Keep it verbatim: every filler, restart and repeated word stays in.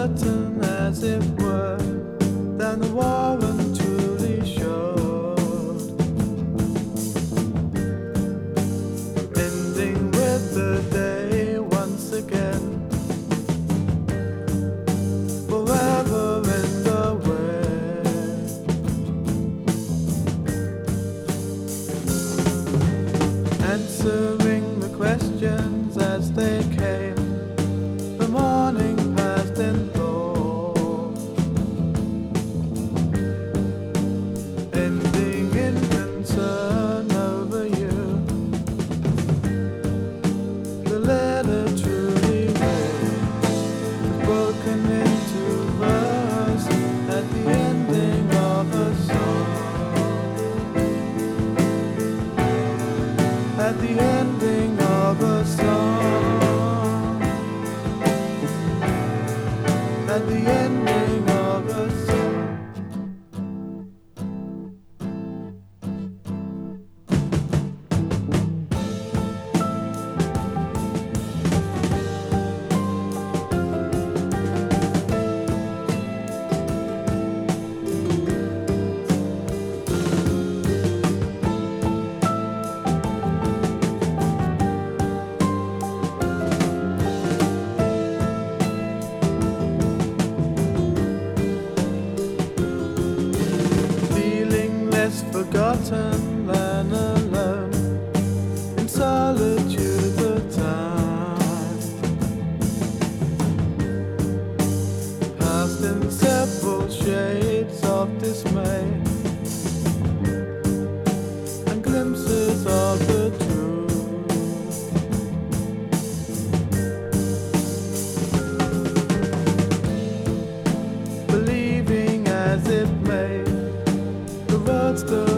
certain as it were, than the warrant truly showed. Ending with the day once again, forever in the west. Answering the questions as they came, the morning passed in thought, ending in concern over you. The letter truly was broken into verse at the ending of a song. At the ending of a song. At the ending of a song. Forgotten than alone, in solitude the time passed in several shades of dismay and glimpses of the truth. Believing as it may, the words still